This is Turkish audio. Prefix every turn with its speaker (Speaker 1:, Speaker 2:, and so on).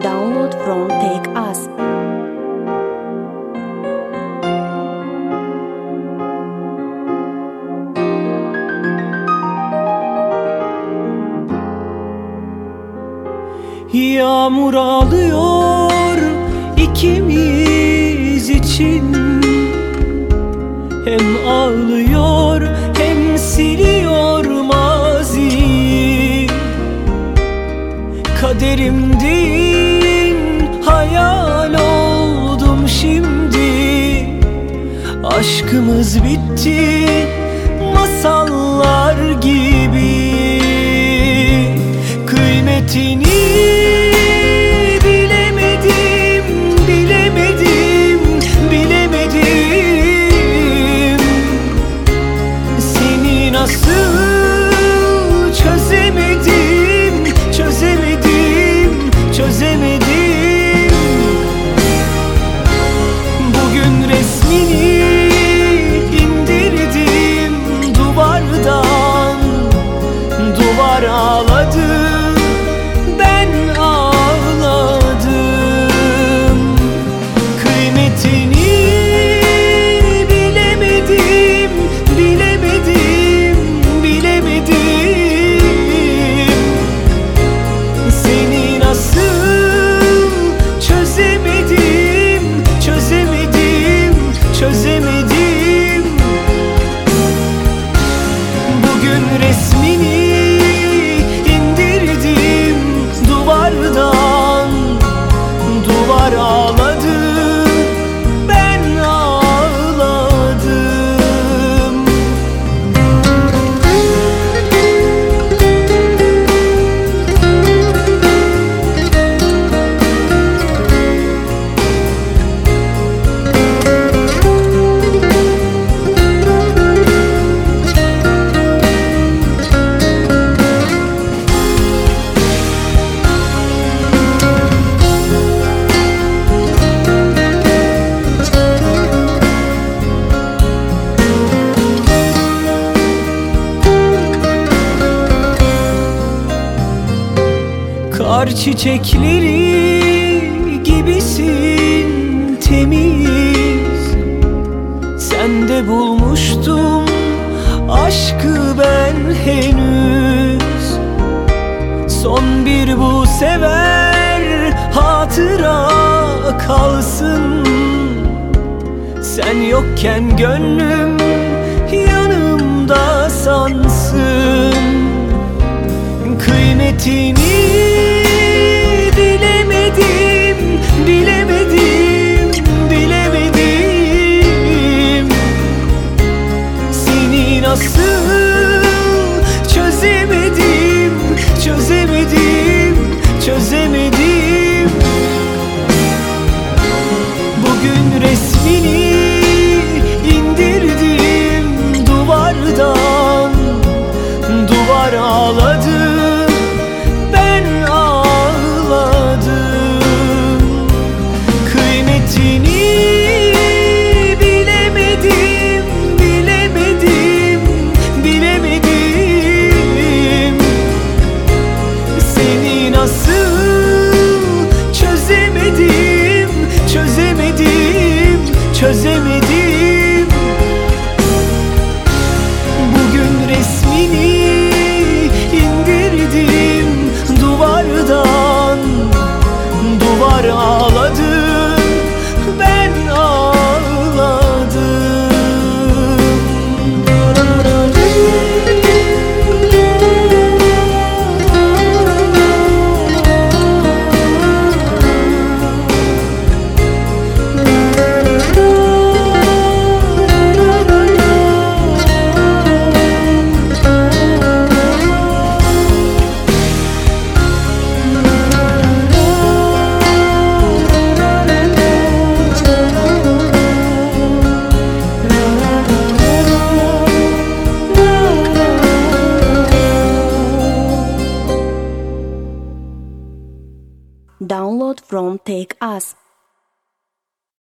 Speaker 1: Download from Take Us.
Speaker 2: Yağmur ağlıyor ikimiz için. Hem ağlıyor hem siliyor maziyi. Kaderimdin hayal oldum şimdi. Aşkımız bitti masallar gibi. Kıymetini bilemedim, bilemedim, bilemedim. Seni nasıl çözemedim, çözemedim, çözemedim. Bugün resmini indirdim duvardan. Duvar ağladı, ben ağladım. Kıymetini bilemedim, bilemedim, bilemedim. Seni nasıl çözemedim, çözemedim, çözemedim. Bugün resmini indirdim duvardan. Duvar ağladı, ben ağladım. Kar çiçekleri gibisin temiz. Sende bulmuştum aşkı ben henüz. Son bir bu sever hatıra kalsın. Sen yokken gönlüm yanımda sansın. Kıymetini bilemedim, bilemedim, bilemedim. Seni nasıl çözemedim, çözemedim, çözemedim. Bugün resmini indirdim duvardan. Duvar ağladı, ben ağladım. Kıymetini bilemedim, bilemedim, bilemedim. Seni nasıl çözemedim, çözemedim, çözemedim. Bugün resmini indirdim duvardan. Duvar ağladı, ben ağladım.
Speaker 1: Download from Take Us.